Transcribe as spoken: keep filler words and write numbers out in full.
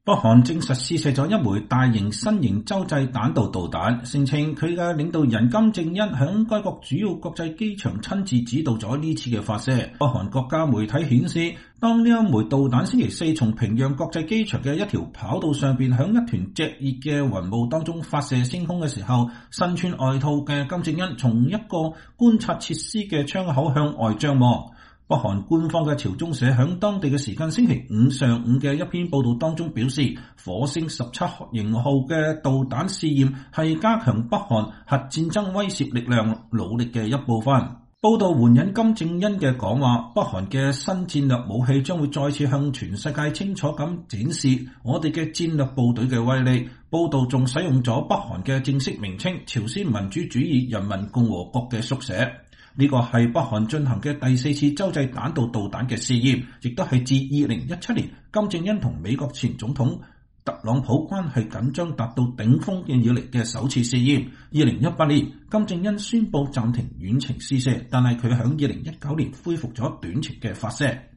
北韓證實試射咗一枚大型新型洲際彈道導彈，聲稱佢嘅領導人金正恩響該國主要國際機場親自指導咗呢次嘅發射。北韓國家媒體顯示，當呢一枚導彈星期四從平壤國際機場嘅一條跑道上邊響一團炙熱嘅雲霧當中發射升空嘅時候，身穿外套嘅金正恩從一個觀察設施嘅窗口向外張望。北韓官方嘅朝中社響當地嘅時間星期五上午嘅一篇報道當中表示，火星十七型號嘅導彈試驗係加強北韓核戰爭威懾力量努力嘅一部分。報道援引金正恩嘅講話，北韓嘅新戰略武器將會再次向全世界清楚咁展示我哋嘅戰略部隊嘅威力。報道仲使用咗北韓嘅正式名稱朝鮮民主主義人民共和國嘅縮寫。呢個係北韓進行嘅第四次洲際彈道導彈嘅試驗，亦都係自二零一七年金正恩同美國前總統特朗普關係緊張達到頂峰嘅以嚟嘅首次試驗。二零一八年金正恩宣布暫停遠程試射，但係佢響二零一九年恢復咗短程嘅發射。